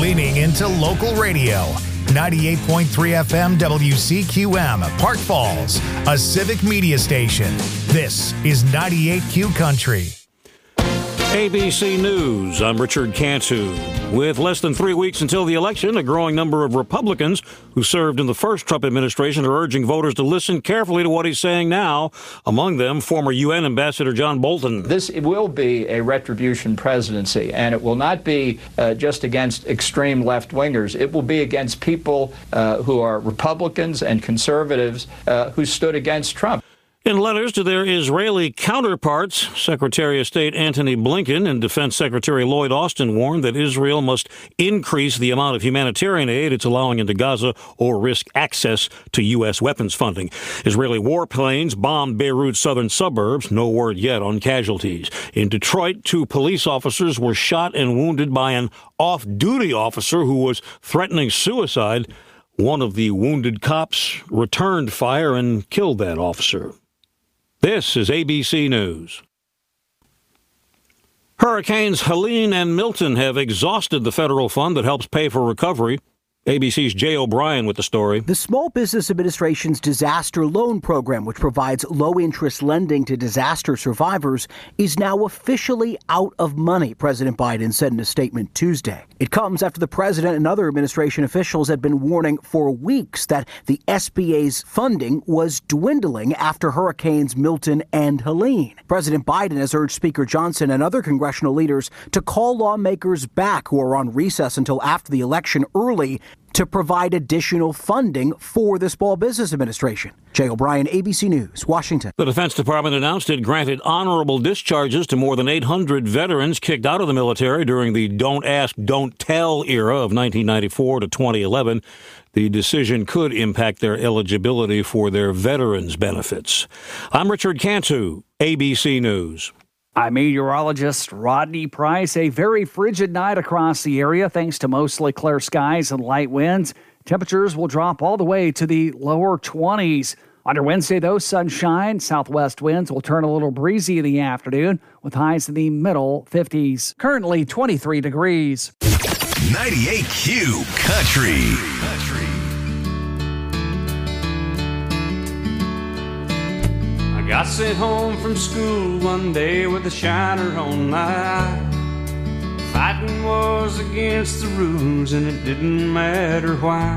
leaning into local radio. 98.3 FM WCQM, Park Falls, a civic media station. This is 98Q Country. ABC News, I'm Richard Cantu. With less than 3 weeks until the election, a growing number of Republicans who served in the first Trump administration are urging voters to listen carefully to what he's saying now. Among them, former UN Ambassador John Bolton. This will be a retribution presidency, and it will not be just against extreme left-wingers. It will be against people who are Republicans and conservatives who stood against Trump. In letters to their Israeli counterparts, Secretary of State Antony Blinken and Defense Secretary Lloyd Austin warned that Israel must increase the amount of humanitarian aid it's allowing into Gaza or risk access to U.S. weapons funding. Israeli warplanes bombed Beirut's southern suburbs. No word yet on casualties. In Detroit, 2 police officers were shot and wounded by an off-duty officer who was threatening suicide. One of the wounded cops returned fire and killed that officer. This is ABC News. Hurricanes Helene and Milton have exhausted the federal fund that helps pay for recovery. ABC's Jay O'Brien with the story. The Small Business Administration's disaster loan program, which provides low-interest lending to disaster survivors, is now officially out of money, President Biden said in a statement Tuesday. It comes after the president and other administration officials had been warning for weeks that the SBA's funding was dwindling after Hurricanes Milton and Helene. President Biden has urged Speaker Johnson and other congressional leaders to call lawmakers back who are on recess until after the election early to provide additional funding for the Small Business Administration. Jay O'Brien, ABC News, Washington. The Defense Department announced it granted honorable discharges to more than 800 veterans kicked out of the military during the Don't Ask, Don't Tell era of 1994 to 2011. The decision could impact their eligibility for their veterans benefits. I'm Richard Cantu, ABC News. I'm meteorologist Rodney Price. A very frigid night across the area thanks to mostly clear skies and light winds. Temperatures will drop all the way to the lower 20s. On your Wednesday, though, sunshine. Southwest winds will turn a little breezy in the afternoon with highs in the middle 50s. Currently 23 degrees. 98Q Country. Got sent home from school one day with a shiner on my eye. Fighting was against the rules and it didn't matter why.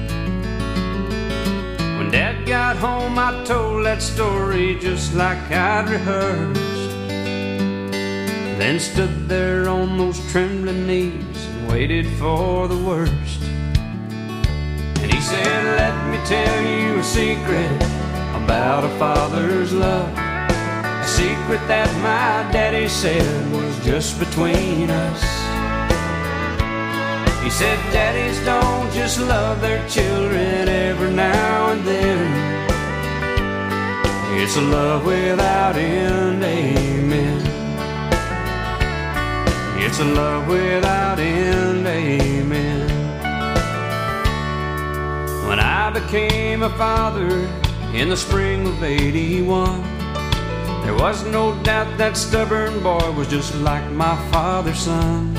When Dad got home I told that story just like I'd rehearsed. Then stood there on those trembling knees and waited for the worst. And he said, let me tell you a secret about a father's love, a secret that my daddy said was just between us. He said daddies don't just love their children every now and then. It's a love without end, amen. It's a love without end, amen. When I became a father in the spring of 81, there was no doubt that stubborn boy was just like my father's son.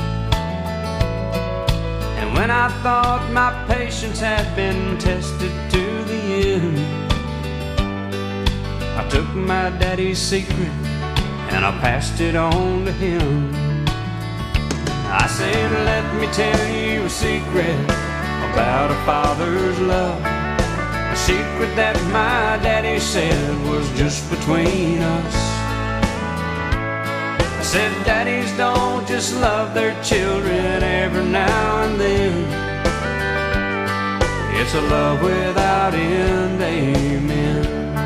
And when I thought my patience had been tested to the end, I took my daddy's secret and I passed it on to him. I said, let me tell you a secret about a father's love, a secret that my daddy said was just between us. I said daddies don't just love their children every now and then. It's a love without end, amen.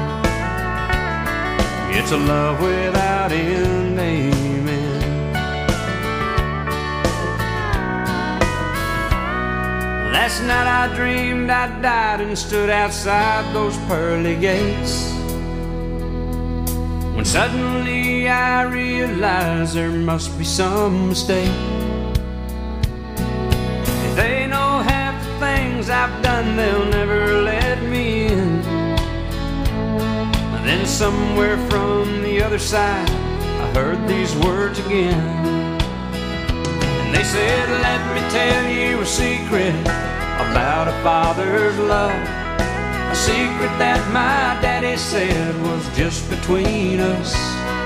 It's a love without end, amen. Last night I dreamed I died and stood outside those pearly gates, when suddenly I realized there must be some mistake. If they know half the things I've done, they'll never let me in. And then somewhere from the other side I heard these words again. And they said, let me tell you a a secret about a father's love, a secret that my daddy said was just between us.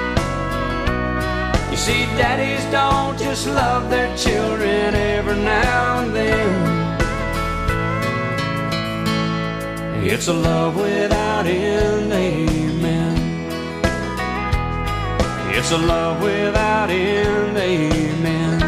You see, daddies don't just love their children every now and then. It's a love without end, amen. It's a love without end, amen.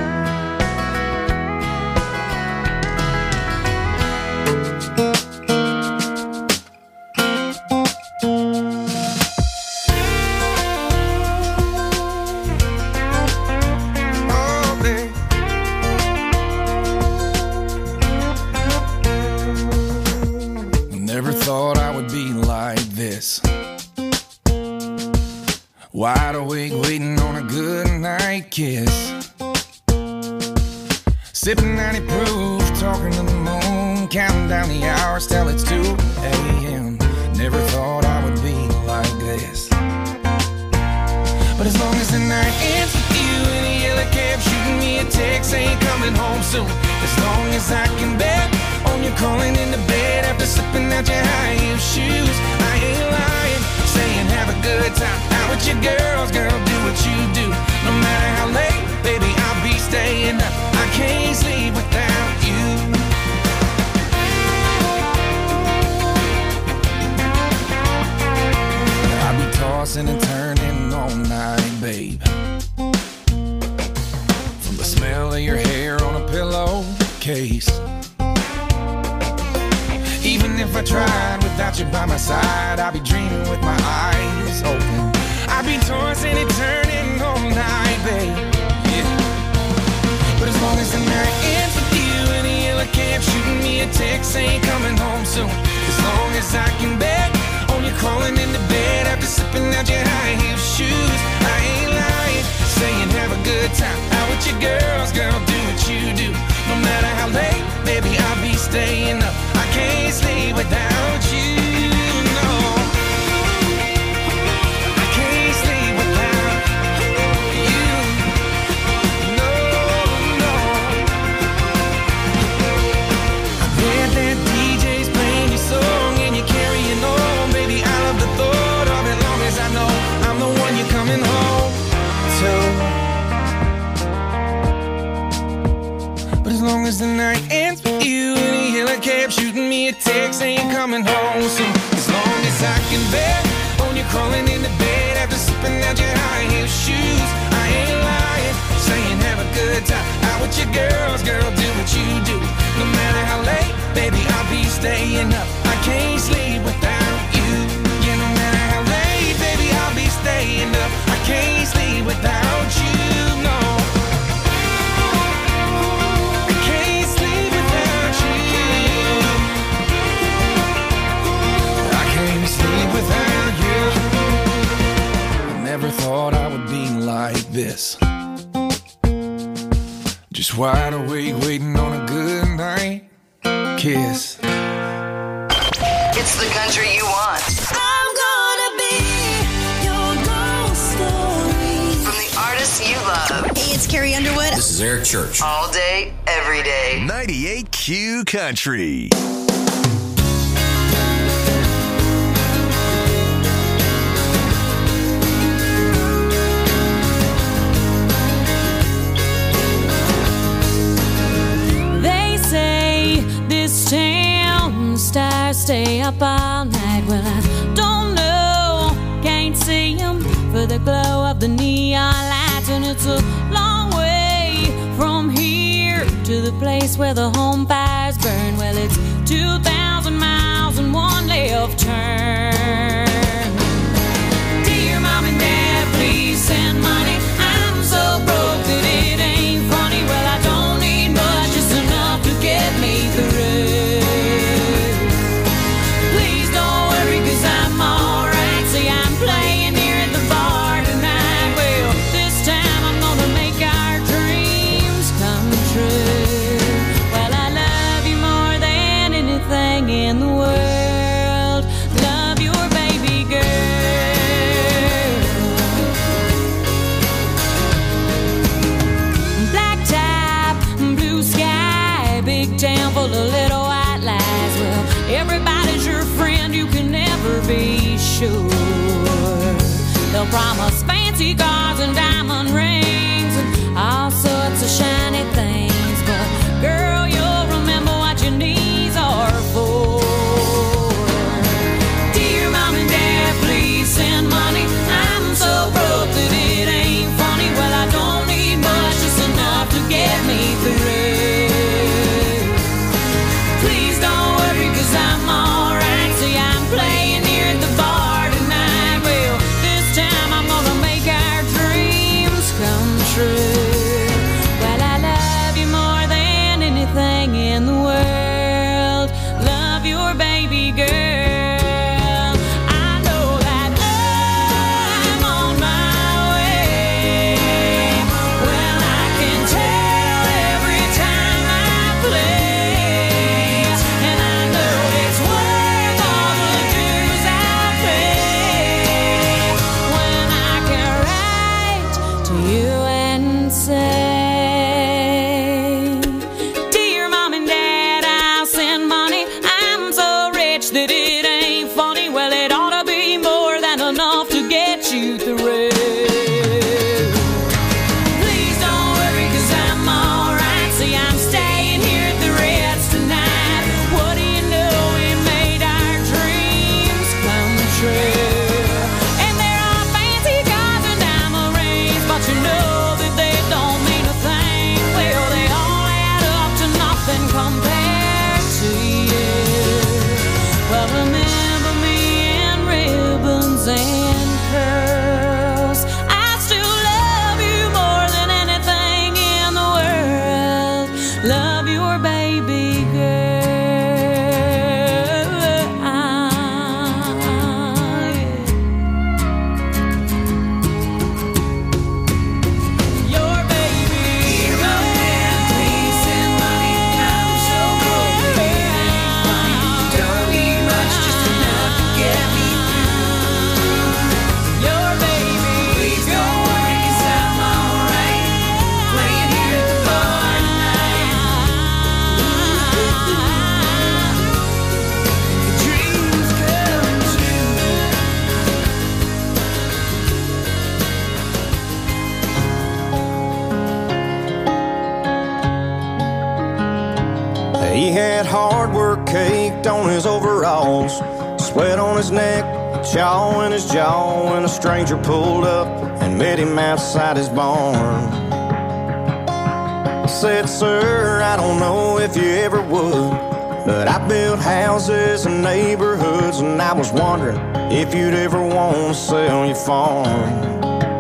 Wide awake, waiting on a good night kiss. Sipping 90 proof, talking to the moon, counting down the hours till it's 2 a.m. Never thought I would be like this. But as long as the night ends with you in a yellow cab, shooting me a text saying coming home soon. As long as I can bet on you calling into bed after slipping out your high heel shoes. I ain't lying, saying have a good time out with your girls, girl, do what you do. No matter how late, baby, I'll be staying up. I can't sleep without you. I'll be tossing and turning all night, babe. From the smell of your hair on a pillowcase. Even if I tried without you by my side, I'd be dreaming with my eyes open. I'd be tossing and turning all night, babe. Yeah. But as long as the night ends with you in a yellow cab, shooting me a text saying coming home soon. As long as I can bet on you crawling into bed after slipping out your high heel shoes. I ain't lying, saying have a good time out with your girls, girl, do what you do. No matter how late, baby, I'll be staying up. I can't sleep without you, no. I can't sleep without you, no, no. I bet that DJ's playing your song and you're carrying on, baby. I love the thought of it, long as I know I'm the one you're coming home to. But as long as the night ends with you in a yellow cab, shooting me a text saying coming home soon. As long as I can bet on you crawling into bed after slipping out your high heel shoes. I ain't lying, saying have a good time out with your girls, girl, do what you do. No matter how late, baby, I'll be staying up. I can't sleep without you. Yeah, no matter how late, baby, I'll be staying up. I can't sleep without you, no. Never thought I would be like this. Just wide awake, waiting on a good night kiss. It's the country you want. I'm gonna be your ghost story. From the artists you love. Hey, it's Carrie Underwood. This is Eric Church. All day, every day. 98Q Country. Stars stay up all night. Well, I don't know, can't see them for the glow of the neon lights. And it's a long way from here to the place where the home fires burn. Well, it's 2,000 miles and one left turn. Dear Mom and Dad, please send money. I'm so broke that it ain't funny. Well, I don't need much, just enough to get me through. In the world, love your full of little white lies. Well, everybody's your friend, you can never be sure. They'll promise fancy cars and diamond rings and all sorts of shiny things, but girl, you'll remember what your knees are for. Dear Mom and Dad, please send money. I'm so broke that it ain't funny. Well, I don't need much, just enough to get me through. Please don't worry, 'cause I'm alright. See, I'm playing here at the bar tonight. Well, this time I'm gonna make our dreams come true. Well, I love you more than anything in the world. Love your baby girl. I know that I'm on my way. Well, I can tell every time I play, and I know it's worth all the dues I pay when I can write to you and say, Dear Mom and Dad, I'll send money. I'm so rich that it ain't funny. Well, it ought to be more than enough to get you through. Please don't worry, 'cause I'm alright. See, I'm staying here at the Ritz tonight. What do you know, we made our dreams come true. And there are fancy cars and diamond rings, but you know that they don't mean a thing. Well, they all add up to nothing compared to you. Well, remember me in ribbons and pearls. I still love you more than anything in the world. Love your baby girl. Your baby girl. Please send money. I'm so broke that it ain't funny. Don't need much, just enough to get me through. Your baby. Please don't worry, 'cause I'm alright. Playing here at the bar tonight. Dreams come true. He had hard work caked on his overalls, sweat on his neck, chaw in his jaw, when a stranger pulled up and met him outside his barn. Said, Sir, I don't know if you ever would, but I built houses and neighborhoods, and I was wondering if you'd ever want to sell your farm.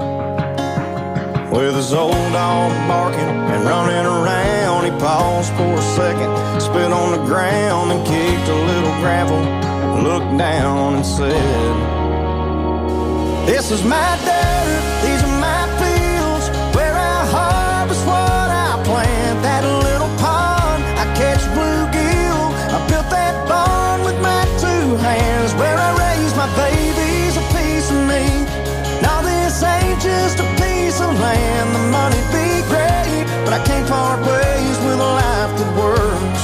With his old dog barking and running around, he paused for a second, spit on the ground and kicked a little gravel, looked down and said, This is my dirt, these are my fields, where I harvest what I plant. That little pond, I catch bluegill, I built that barn with my two hands, where I raise my babies, a piece of me. Now this ain't just a piece of land, the money'd be great, but I can't part ways with a life that works.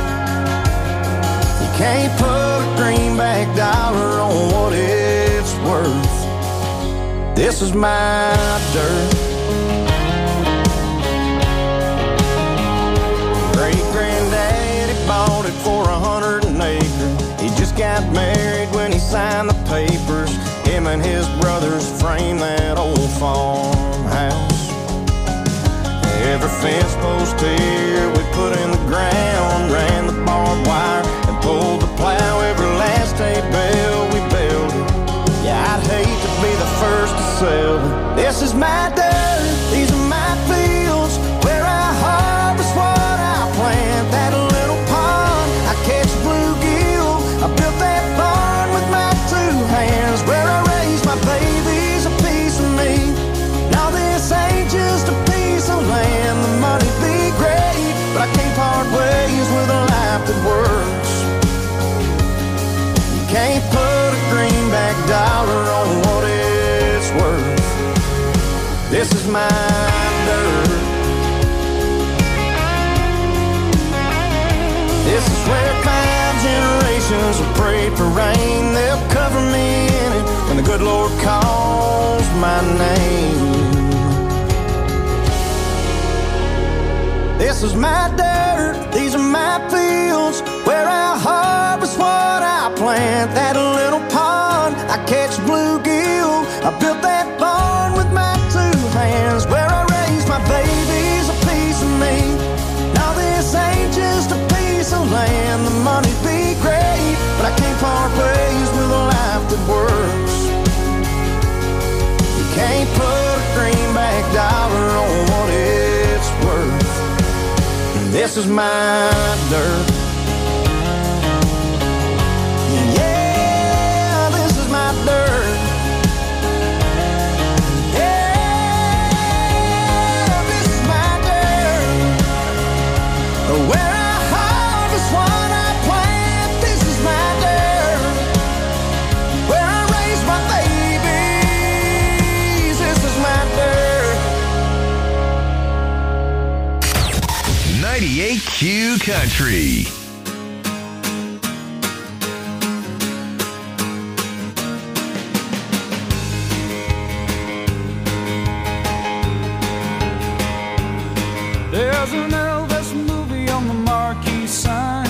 You can't put a greenback dollar on what it's worth. This is my dirt. Great-granddaddy bought it for 100 an acre. He just got married when he signed the papers. Him and his brothers framed that old farmhouse. Every fence post here we put in the ground, ran the barbed wire and pulled the plow. Every last hay bale we built it. Yeah, I'd hate to be the first to sell it. This is my dirt, these are my fields, where I harvest what I plant. That little pond, I catch bluegill, I built that barn with my two hands, where I raise my babies, a piece of me. Now this ain't just a piece of land, the money'd be great, but I can't part ways with a life that works. You can't put a greenback dollar on what it's worth. This is my dirt. This is my dirt, these are my fields, where I harvest what I plant. That little pond, I catch bluegill. I built that barn with my 2 hands, where I raise my babies, a piece of me. Now this ain't just a piece of land. The money be great, but I can't part ways with a life that works. You can't put a greenback dollar on what it's worth. This is my dirt. Yeah, this is my dirt. Yeah, this is my dirt. Where I harvest what I plant. This is my dirt. Where I raise my babies. This is my dirt. 98Q Country. There's an Elvis movie on the marquee sign.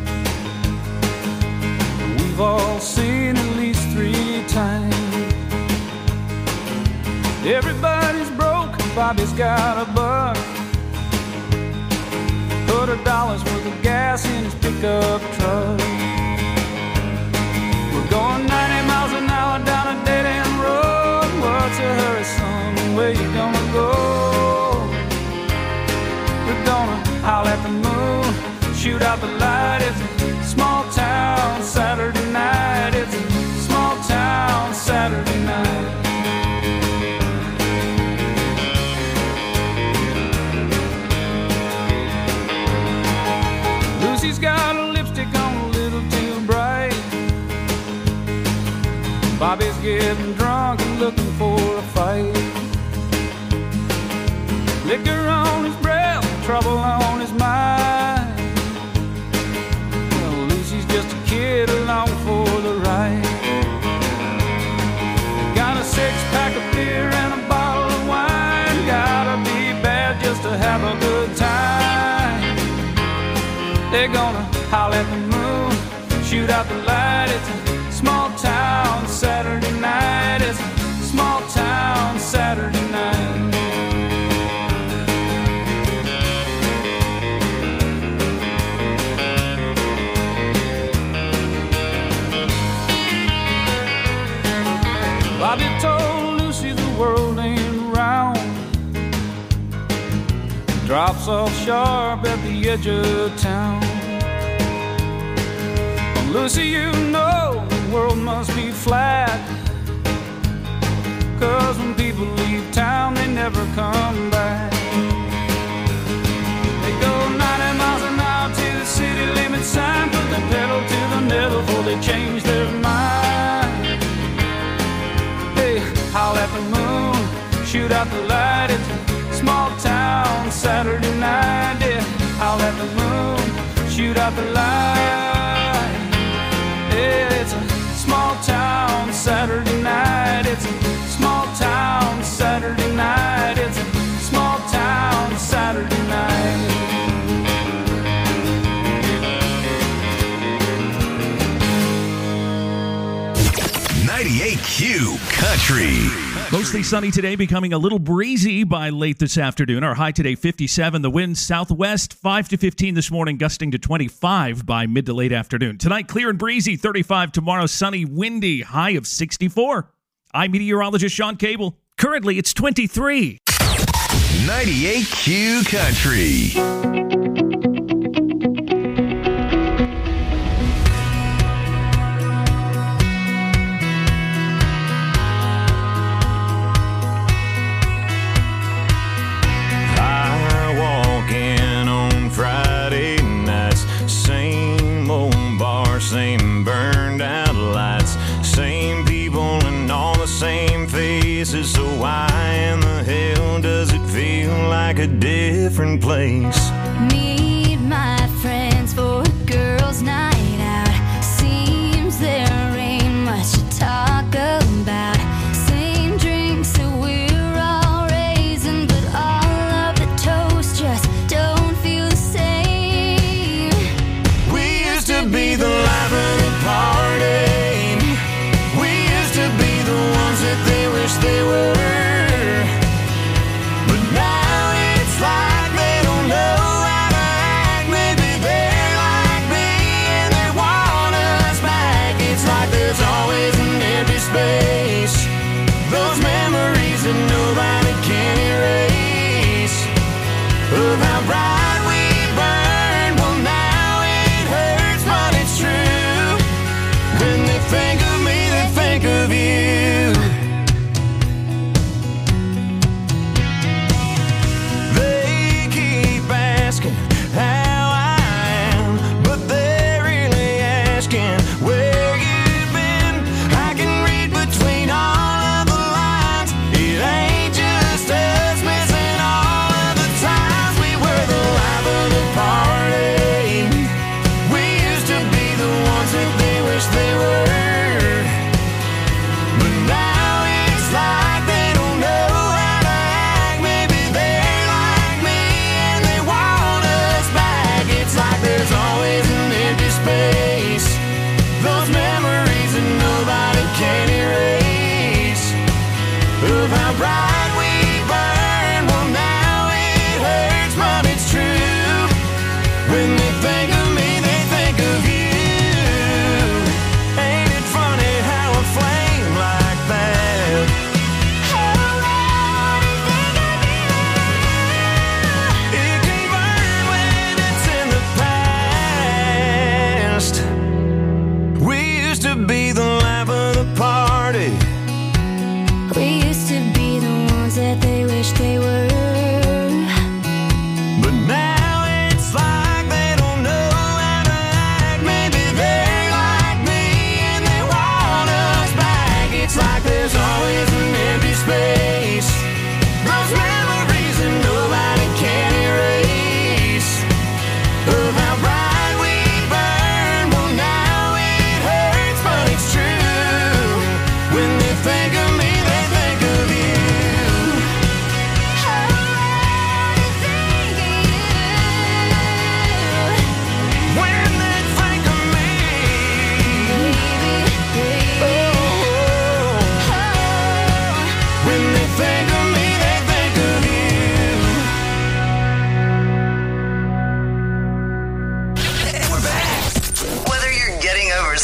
We've all seen at least 3 times. Everybody's broke, Bobby's got a buck. Put $1 worth of gas in his pickup truck. We're going 90 miles an hour down a dead-end road. What's a hurry, son? Where you gonna go? We're gonna howl at the moon, shoot out the light. It's a small town Saturday night. It's a small town Saturday night. Lucy's got a lipstick on a little too bright. Bobby's getting drunk and looking for a fight. Liquor on his breath, trouble on his mind. Well, Lucy's just a kid along for the ride. Got a 6-pack of beer and a bottle of wine. Gotta be bad just to have a good time. They're gonna howl at the moon, shoot out the light. It's a small town Saturday night. It's a small town Saturday night. 'Cause the world ain't round. Drops off sharp at the edge of town. Well, Lucy, you know the world must be flat, 'cause when people leave town they never come back. They go 90 miles an hour to the city limit sign, put the pedal to the metal before they change their mind. They howl at the moon, shoot out the light. It's a small town Saturday night. Yeah, howl at the moon, shoot out the light. Yeah, it's a small town Saturday night. It's a small town Saturday night. It's a small town Saturday night. 98Q Country. Mostly sunny today, becoming a little breezy by late this afternoon. Our high today, 57. The wind southwest, 5 to 15 this morning, gusting to 25 by mid to late afternoon. Tonight, clear and breezy, 35. Tomorrow, sunny, windy, high of 64. I'm meteorologist Sean Cable. Currently, it's 23. 98Q Country. Same burned out lights, same people and all the same faces. So why in the hell does it feel like a different place?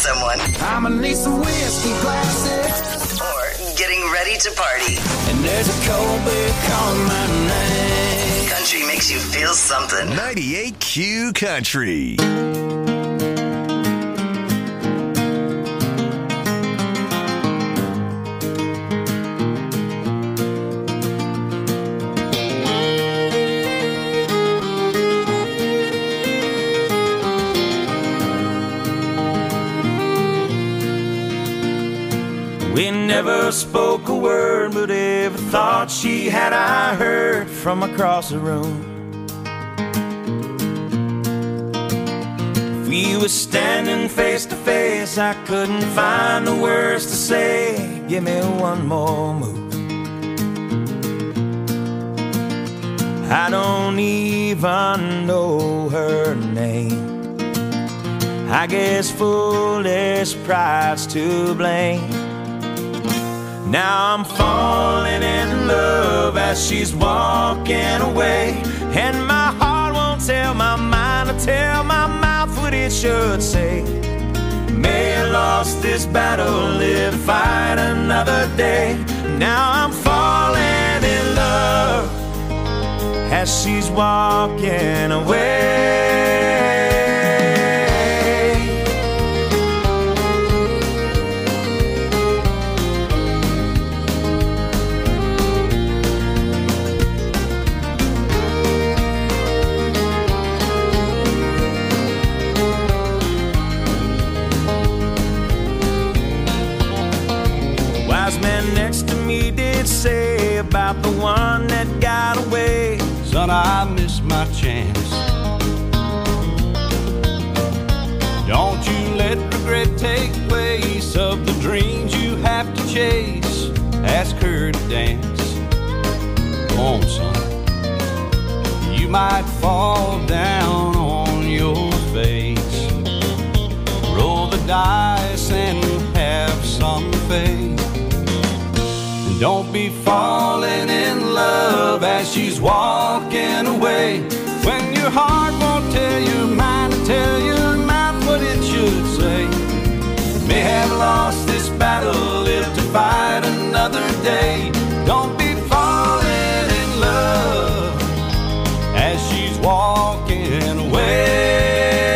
someone. I'ma need some whiskey glasses. Or getting ready to party. And there's a cold beer calling my name. Country makes you feel something. 98Q Country. We never spoke a word, but every thought she had I heard from across the room. If we were standing face to face, I couldn't find the words to say. Give me one more move. I don't even know her name. I guess foolish pride's to blame. Now I'm falling in love as she's walking away, and my heart won't tell my mind to tell my mouth what it should say. May have lost this battle, live to fight another day. Now I'm falling in love as she's walking away. Next to me did say about the one that got away. Son, I missed my chance. Don't you let regret take place of the dreams you have to chase. Ask her to dance. Go on, son. You might fall down on your face. Roll the dice and have some faith. Don't be falling in love as she's walking away, when your heart won't tell your mind to tell your mouth what it should say. May have lost this battle, live to fight another day. Don't be falling in love as she's walking away.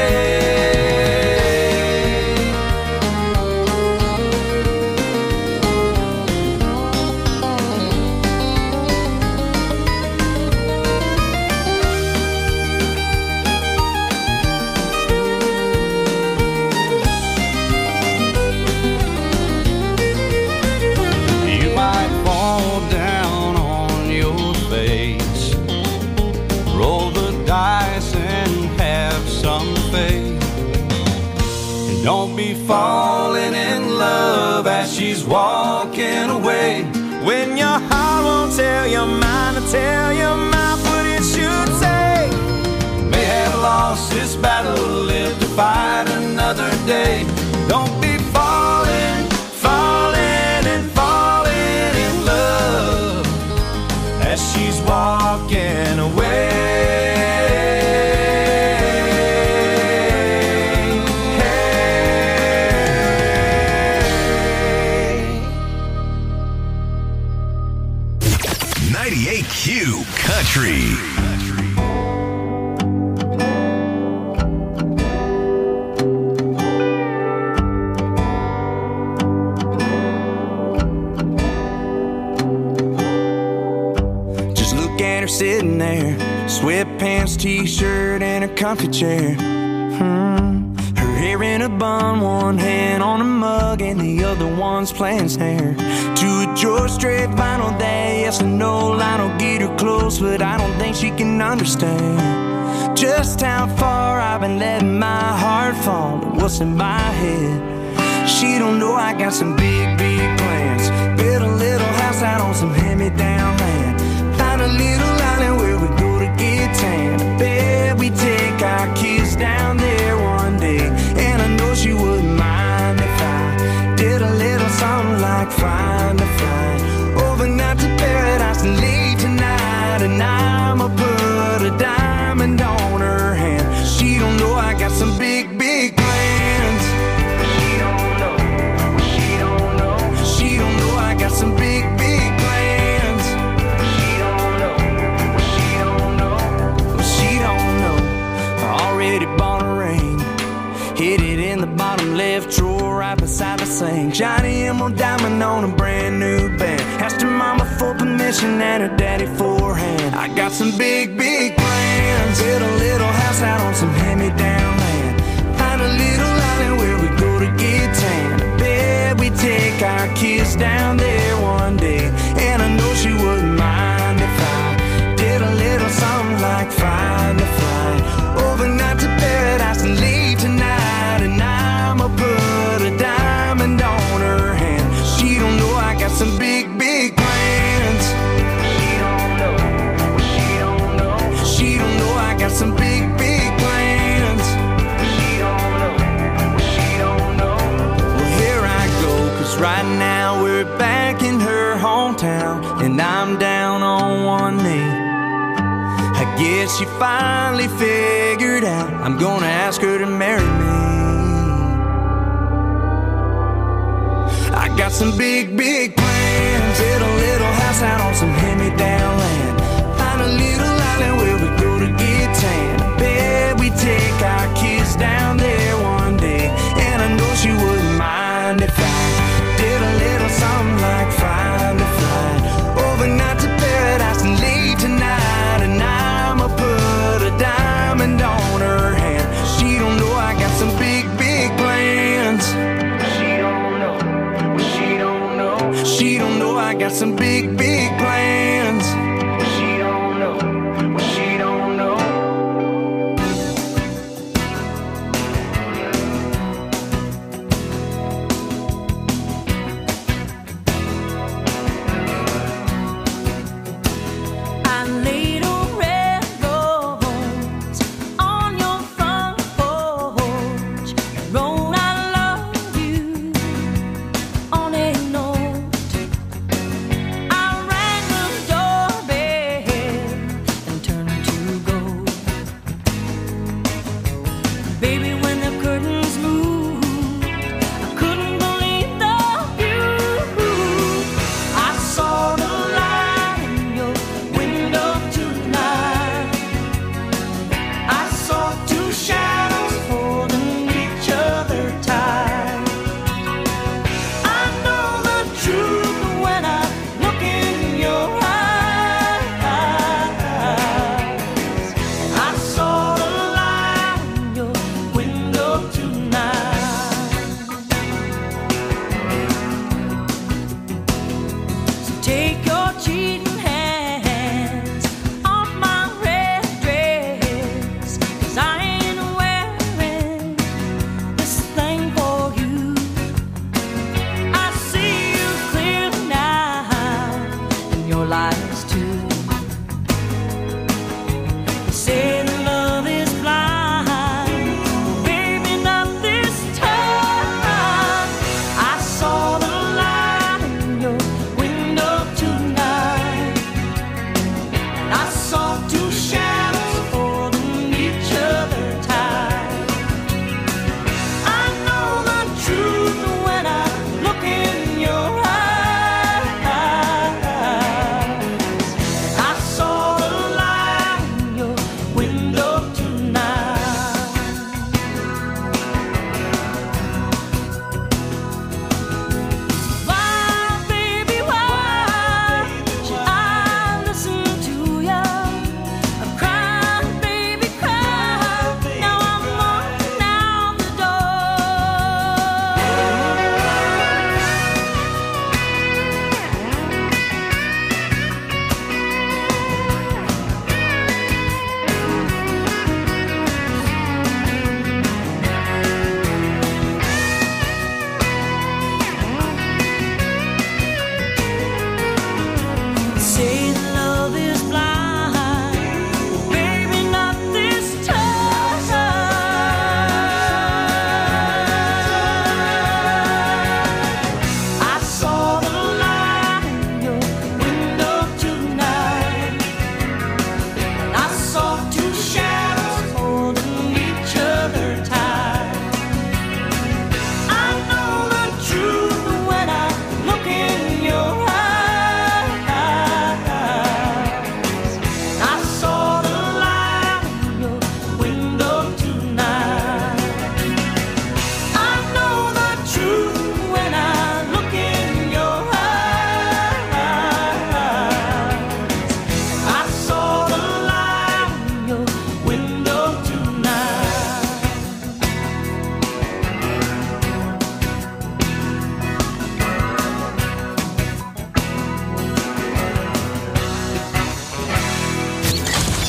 Don't be falling in love as she's walking away, when your heart won't tell your mind to tell your mouth what it should say. May have lost this battle, live to fight another day. Don't be falling, falling and falling in love as she's walking away. 98Q Country. Just look at her sitting there, sweatpants, t-shirt, and her comfy chair. Her hair in a bun, one hand on a mug, and the other one's playing snare. To a George Strait vinyl day, yes or no line will get her close, but I don't think she can understand just how far I've been letting my heart fall and what's in my head. She don't know I got some big, big plans. Build a little house out on some hand-me-down land. Find a little island where we go to get tan. I bet we take our kids down there one day, and I know she wouldn't mind if I did a little something like find a flight overnight to paradise and leave tonight. And I'ma put a diamond on her hand. She don't know I got some big, big plans. She don't bottom left drawer right beside the sink. Johnny Emerald diamond on a brand new band. Asked her mama for permission and her daddy for a hand. I got some big, big plans. Build a little house out on some hand-me-down land. Find a little island where we go to get tan. I bet we take our kids down there one day. And I know she wouldn't mind if I did a little something like Find a Fly. Overnight to paradise and leave tonight. And I'ma put a diamond on her hand. She don't know I got some big, big plans. She don't know. She don't know. She don't know I got some big, big plans. She don't know. She don't know. Well, here I go, 'cause right now we're back in her hometown. And I'm down on one knee. I guess she finally figured out I'm gonna ask her to marry me. I got some big, big plans. Build a little house out on some hand-me-down land. Find a little island where we go to get tan. I bet we take our kids down there one day. And I know she wouldn't mind if I did a little something like Find a Fly. Overnight to paradise and leave tonight. And I'ma put a diamond on her hand. She don't know I got some big, big plans. She don't know. She don't know. She don't know I got some big, big plans. She don't know. She don't know. I laid a red rose on your front porch. Wrote I love you on a note.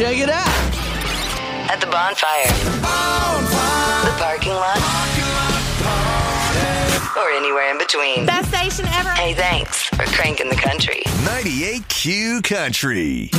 check it out. At the bonfire. The parking lot. Or anywhere in between. Best station ever. Hey, thanks for cranking the country. 98Q Country.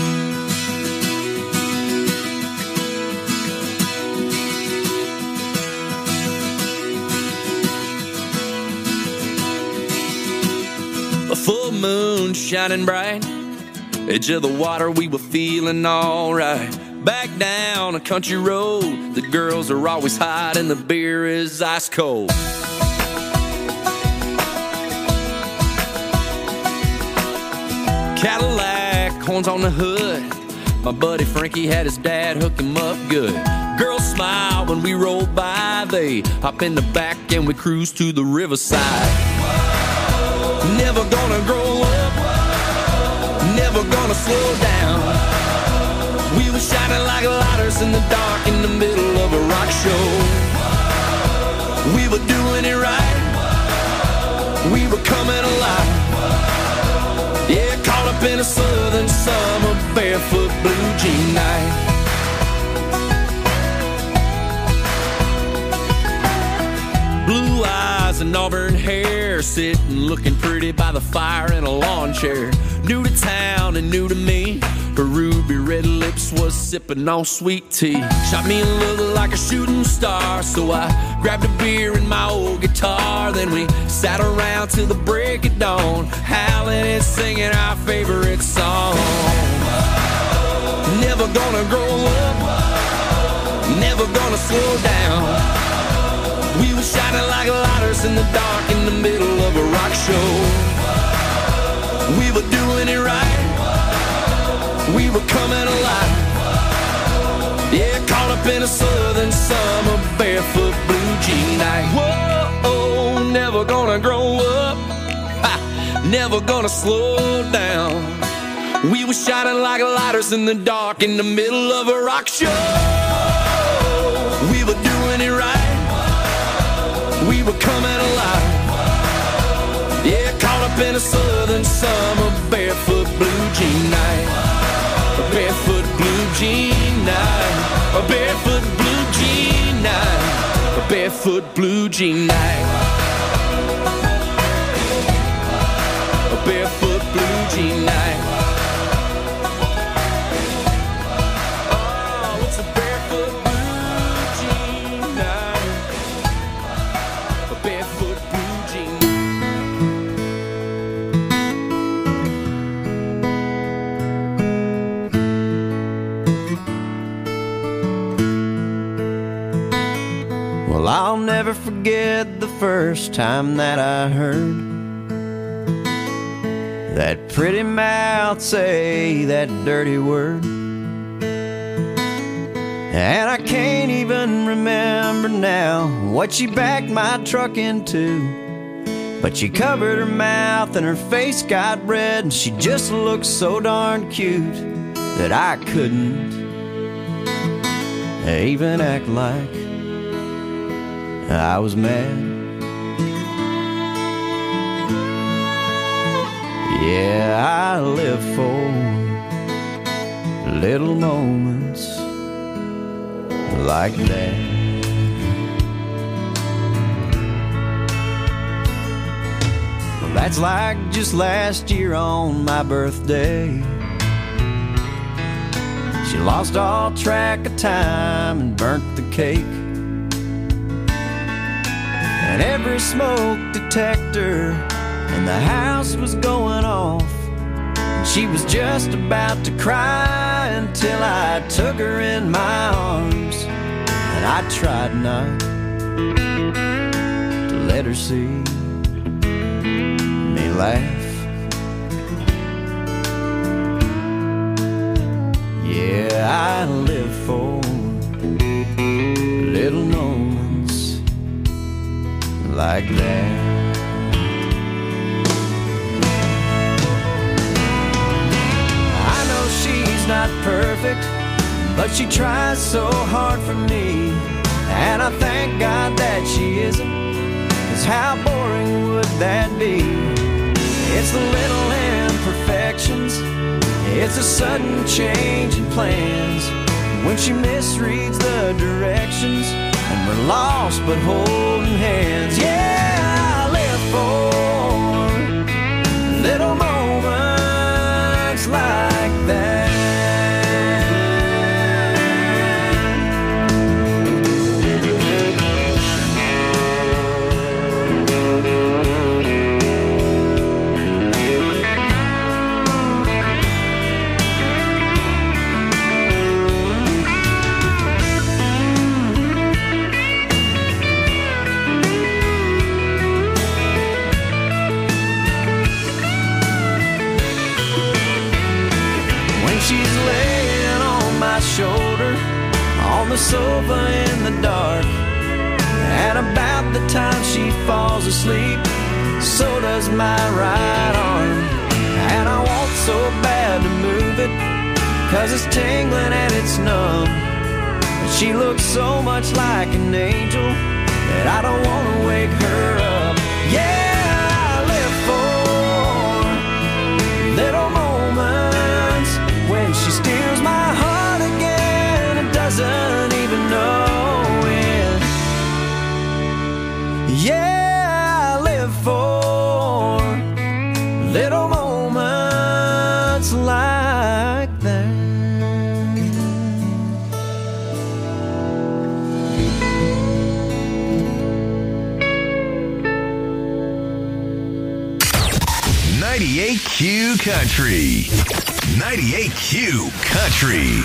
A full moon shining bright, edge of the water, we were feeling alright. Back down a country road, the girls are always hot and the beer is ice cold. Cadillac, horns on the hood, my buddy Frankie had his dad hook him up good. Girls smile when we roll by, they hop in the back and we cruise to the riverside. Never gonna grow up, never gonna slow down. We were shining like lighters in the dark in the middle of a rock show. We were doing it right, we were coming alive. Yeah, caught up in a southern summer, barefoot blue jean night. Blue eyes and auburn hair, sitting looking pretty by the fire in a lawn chair. New to town and new to me, her ruby red lips was sipping on sweet tea. Shot me a look like a shooting star, so I grabbed a beer and my old guitar. Then we sat around till the break of dawn, howling and singing our favorite song. Never gonna grow up, never gonna slow down. We were shining like lighters in the dark in the middle of a rock show. We were doing it right, we were coming alive. Yeah, caught up in a southern summer, barefoot blue jean night. Whoa, never gonna grow up, never gonna slow down. We were shining like lighters in the dark in the middle of a rock show. We were doing it right, we were coming alive. Yeah, caught up in a southern summer, barefoot blue jean night. A barefoot blue jean night. A barefoot blue jean night. A barefoot blue jean night. A barefoot blue jean night. Oh, it's a barefoot blue jean night. A barefoot blue jean night. Well, I'll never forget the first time that I heard that pretty mouth say that dirty word. And I can't even remember now what she backed my truck into, but she covered her mouth and her face got red, and she just looked so darn cute that I couldn't even act like I was mad. Yeah, I live for little moments like that. Well, that's like just last year on my birthday. She lost all track of time and burnt the cake. And every smoke detector in the house was going off, and she was just about to cry until I took her in my arms, and I tried not to let her see me laugh. Yeah, I live for little moments like that. I know she's not perfect, but she tries so hard for me, and I thank God that she isn't, 'cause how boring would that be? It's the little imperfections, it's a sudden change in plans, when she misreads the directions and we're lost but holding hands. Yeah, I live for little moments like that. She's laying on my shoulder on the sofa in the dark, and about the time she falls asleep, so does my right arm. And I want so bad to move it, 'cause it's tingling and it's numb. But she looks so much like an angel that I don't want to wake her up. Yeah, I live for little moments when she steals my heart again and doesn't even know it. Yeah, I live for little moments like that. '98Q Country. 98Q Country.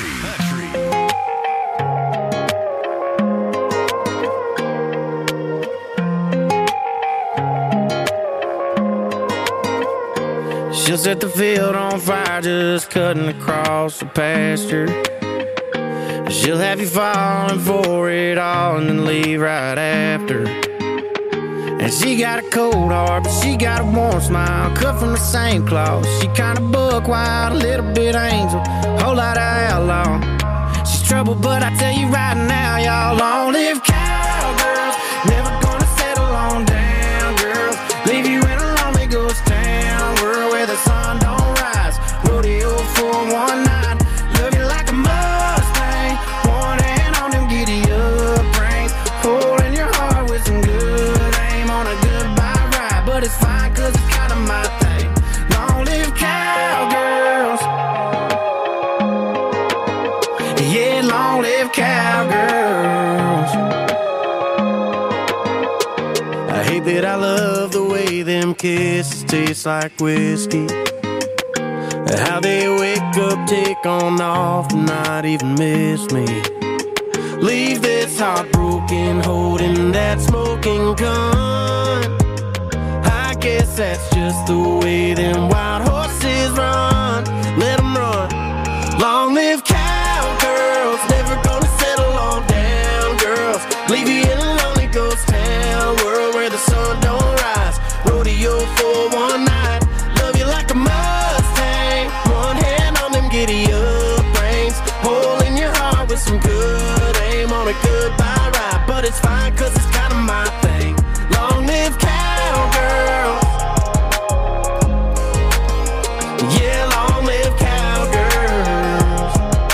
She'll set the field on fire just cutting across the pasture. She'll have you falling for it all and then leave right after. And she got a cold heart, but she got a warm smile, cut from the same cloth. She kinda buck wild, a little bit angel, whole lot of outlaw. She's trouble, but I tell you right now, y'all, long live cowgirls. Never gonna settle on down, girls. Leave you in a lonely ghost town, world where the sun don't rise. Rodeo for one night, love you like a Mustang. One hand on them giddy up reins, holding your heart with some good aim on a goodbye ride. But it's fine, 'cause it's kinda my thing. Long live cowgirls. Yeah, long live cowgirls. I hate that I love the way them kisses taste like whiskey. How they wake up, take on off, and not even miss me. Leave this heart broken, holding that smoking gun. I guess that's just the way them wild horses run. Let them run. Long live cowgirls, never gonna settle on down, girls. Leave you in a lonely ghost town, world where the sun don't rise. Rodeo for one night, love you like a Mustang. One hand on them giddy up reins, holding your heart with some good aim on a goodbye ride. But it's fine, 'cause it's kinda my thing. Long live cowgirls. Yeah, long live cowgirls.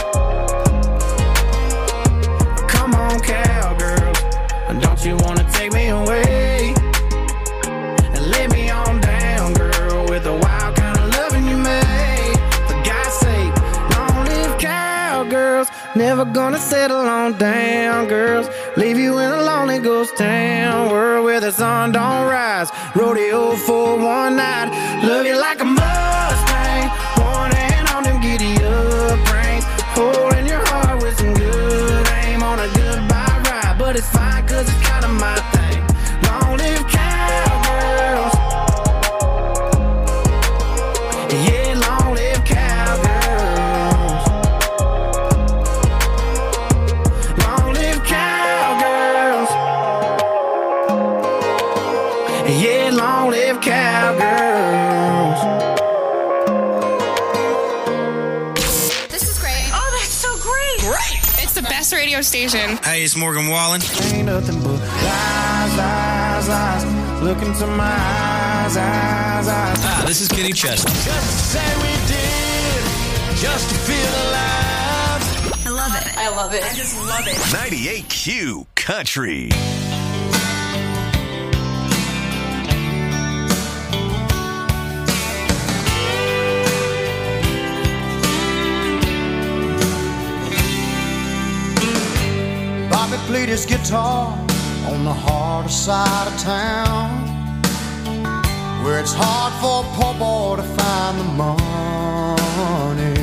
Come on, cowgirls, don't you wanna take me away and lay me on down, girl, with the wild kind of loving you made. For God's sake, long live cowgirls. Never gonna settle on down, girls. Leave you in a lonely ghost town, world where the sun don't rise. Rodeo for one night, love you like a Mustang. One hand on them giddy up reins, holding your heart with some good aim on a goodbye ride. But it's fine, 'cause it's kinda my thing. Long live cowgirls. Yeah, long live cowgirls. Long live cowgirls. Yeah, long live cowgirls. This is great. Oh, that's so great. Great. It's the best radio station. Hey, it's Morgan Wallen. Ain't nothing but lies, lies, lies. Look into my eyes, eyes, eyes. Ah, this is Kenny Chesney. Just to say we did, just to feel alive. I love it. I love it. I just love it. 98Q Country. Bobby played his guitar on the harder side of town, where it's hard for a poor boy to find the money.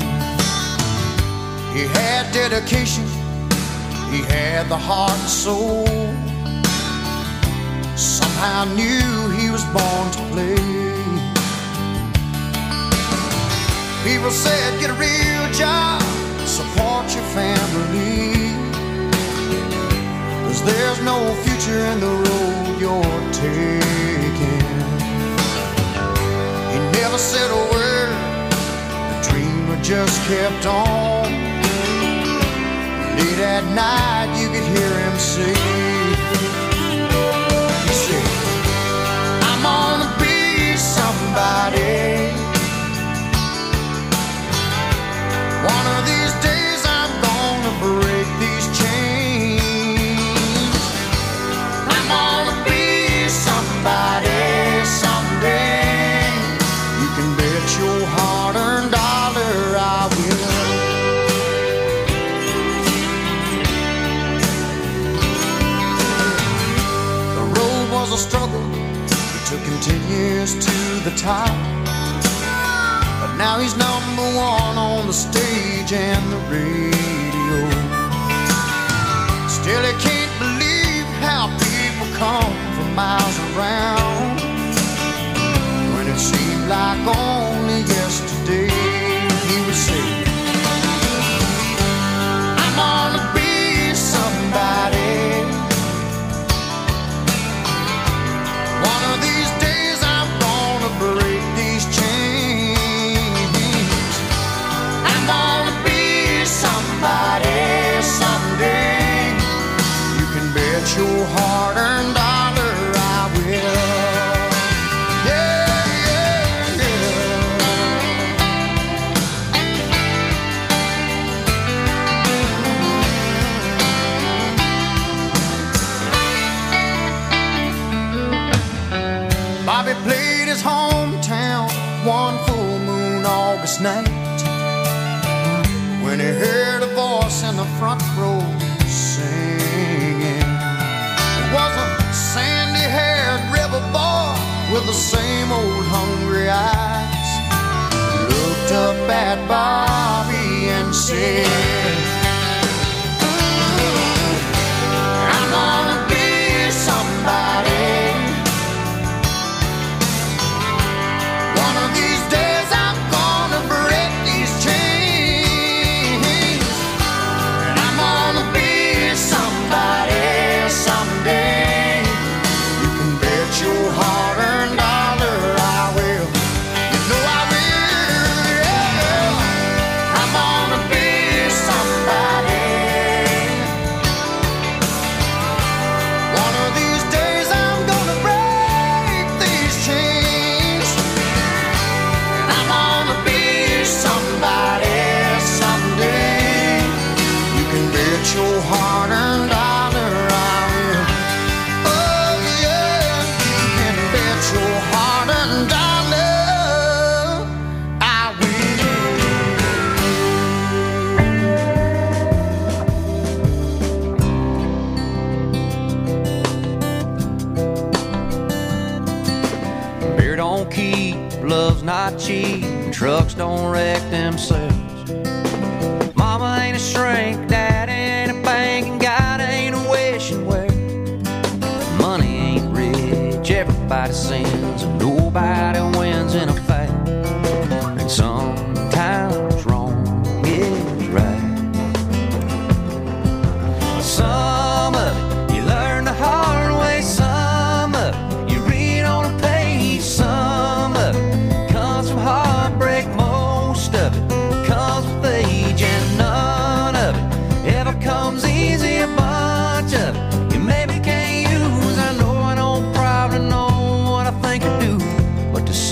He had dedication, he had the heart and soul. Somehow knew he was born to play. People said, get a real job, support your family, 'cause there's no future in the road you're taking. He never said a word, the dreamer just kept on. Late at night you could hear him say, he said, I'm gonna be somebody. One of these days I'm gonna break these chains. I'm gonna be somebody someday. You can bet your hard-earned dollar I will. A struggle, it took him 10 years to the top, but now he's number one on the stage and the radio. Still he can't believe how people come from miles around, when it seemed like only yesterday he would say, I'm gonna be somebody. One of these days I'm gonna break these chains. I'm gonna be somebody someday. You can bet your hard-earned dollar I will. Yeah, yeah, Bobby played his hometown one full moon August night, when he heard a voice in the front row singing. It was a sandy-haired rebel boy with the same old hungry eyes. He looked up at Bobby and said, I'm gonna be somebody. One of these days I'm gonna break these chains, and I'm gonna be somebody someday. You can bet your hard-earned dollar I will. You know I will, yeah. I'm gonna be somebody. One of these days I'm gonna break these chains. I'm gonna be somebody someday. You can bet your hard-earned dollar I will. Oh yeah, you can bet your hard-earned dollar I will. Beer don't keep, love's not cheap, trucks don't wreck themselves. Mama ain't a shrink, dad ain't a bank, and God ain't a wishing well. Money ain't rich, everybody sins, and nobody wins in a fight. And sometimes wrong is right. Some of it you learn the hard way, some of it you read on a page, some of it comes from heartbreak, most of it comes with age, and none of it ever comes easy. A bunch of it you maybe can't use. I know I don't probably know what I think I do, but to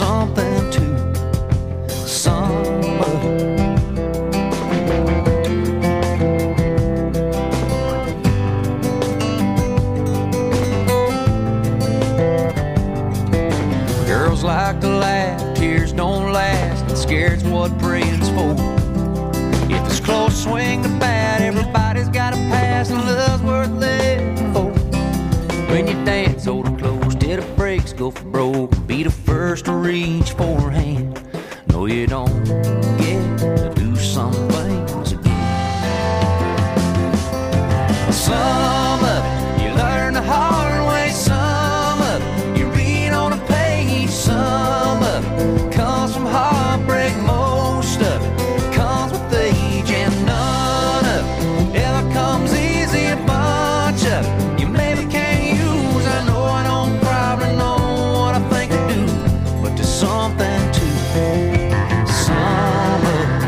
that tears don't last, and scared's what praying's for. If it's close swing to bat, everybody's got a pass, and love's worth living for. When you dance, hold it close till the brakes go for broke. Be the first to reach for a hand. No, you don't get to do some things again. Some of it you learn the hard way, some of it you read on a page, some of it comes from heartbreak, most of it comes with age, and none of it ever comes easy. A bunch of it you maybe can't use. I know I don't probably know what I think I do, but there's something to some of it.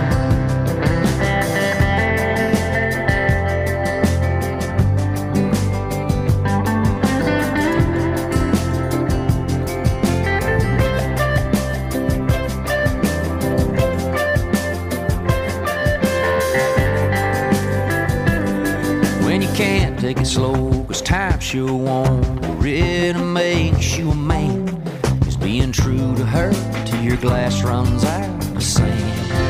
When you can't take it slow, 'cause time sure won't. Rhythm makes you a man. Just being true to her till your glass runs out of sand.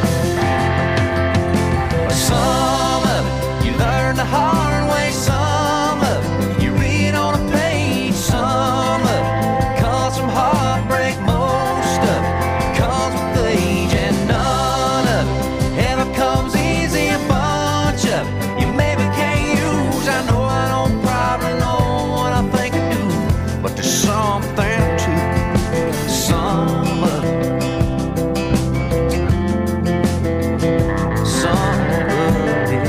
Some of it you learn the hard way, some of it you read on a page, some of it comes from heartbreak, most of it comes with age, and none of it ever comes easy. A bunch of it you maybe can't use. I know I don't probably know what I think I do, but there's something to some of it. Some of it.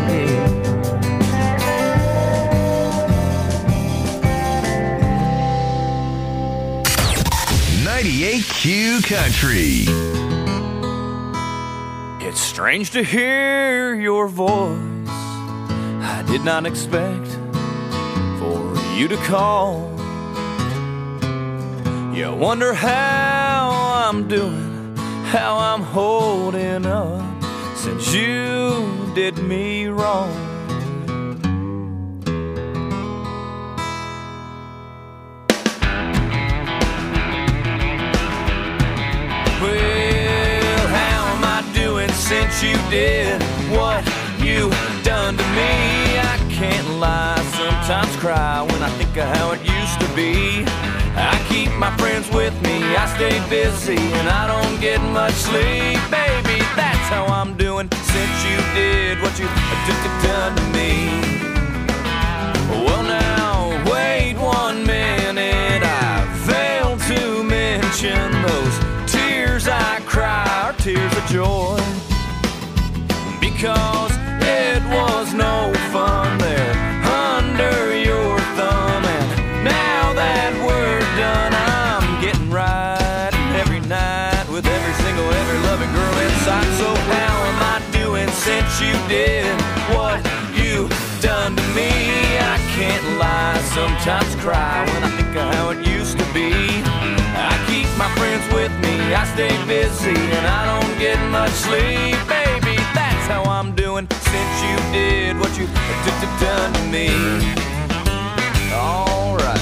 98Q Country. It's strange to hear your voice. I did not expect for you to call. You wonder how I'm doing, how I'm holding up since you did me wrong. Well, how am I doing since you did what you done to me? I can't lie, sometimes cry when I think of how it used to be. I keep my friends with me, I stay busy, and I don't get much sleep. Baby, that's how I'm doing since you did what you done to me. Well now, wait 1 minute, I failed to mention those tears I cry are tears of joy, because it was no fun there under your thumb, and now that we're done, I'm getting right every night with every loving girl inside. So how am I doing since you did what you done to me? I can't lie, sometimes cry when I think of how it used to be. I keep my friends with me, I stay busy, and I don't get much sleep. Baby, that's how I'm doing since you did what you done to me. All right.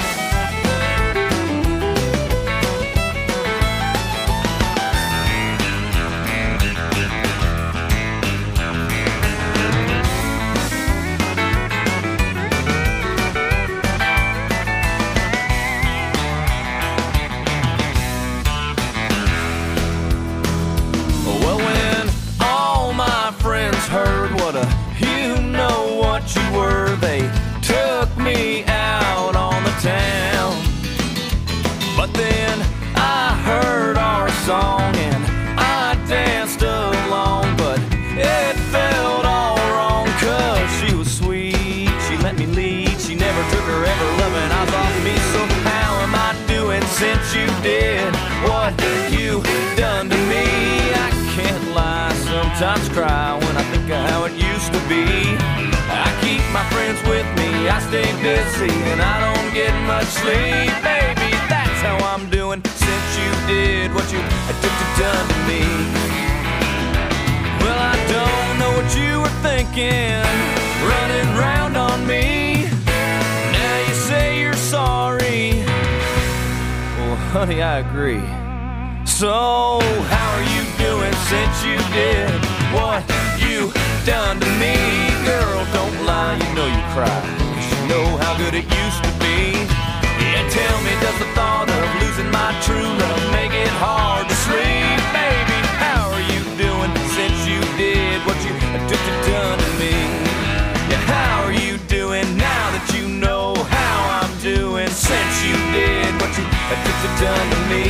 Well, when all my friends heard what a you know what you were, they took me out on the town. But then I heard our song and I danced along, but it felt all wrong, 'cause she was sweet, she let me lead, she never took her ever loving eyes off me. So how am I doing since you did what you done to me? I can't lie, sometimes cry when I think of how it used to be. I keep my friends with me, I stay busy, and I don't get much sleep. Baby, that's how I'm doing since you did what you done to me. Well, I don't know what you were thinking, running round on me. Now you say you're sorry. Well, honey, I agree. So, how are you doing since you did what you done to me? Girl, don't lie, you know you cry, 'cause you know how good it used to be. Yeah, tell me, does the thought of losing my true love make it hard to sleep? Baby, how are you doing since you did what you took to done to me? Yeah, how are you doing now that you know how I'm doing since you did what you took to done to me?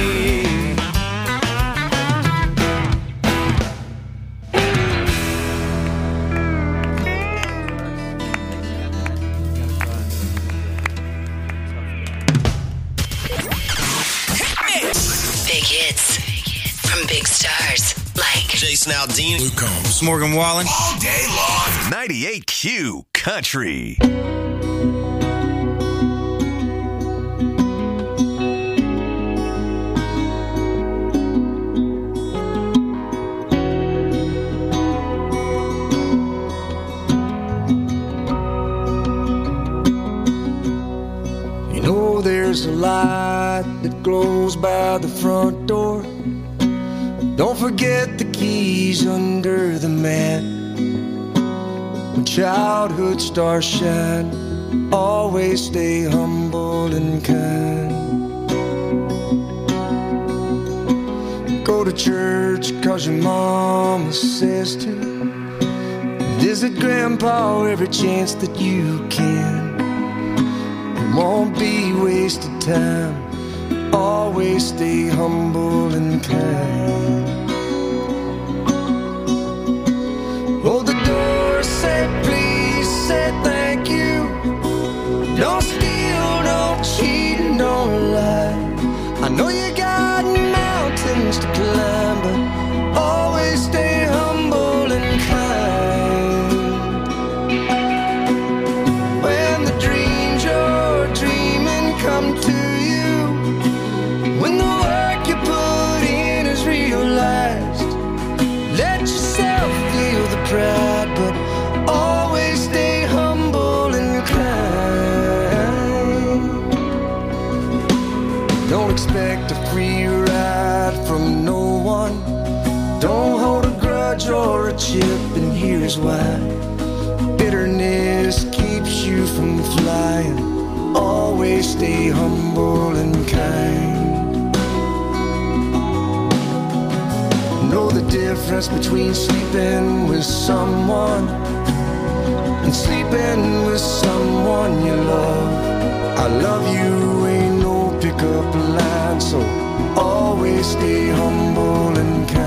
Big hits from big stars like Jason Aldean, Luke Combs, Morgan Wallen. all day long. 98Q Country. You know there's a light that glows by the front door. Don't forget the keys under the mat. When childhood stars shine, always stay humble and kind. Go to church 'cause your mama says to. Visit grandpa every chance that you can. It won't be wasted time. Always stay humble and kind. Hold the door, say please, say thank you. Don't steal, don't cheat, and don't lie. I know you got mountains to climb, but always stay humble and kind. When the dreams you're dreaming come to you, when the work you put in is realized, let yourself feel the pride, but always stay humble and kind. Don't expect a free ride from no one. Don't hold a grudge or a chip, and here's why. Bitterness keeps you from flying. Always stay humble and kind. Know the difference between sleeping with someone and sleeping with someone you love. I love you ain't no pickup line, so always stay humble and kind.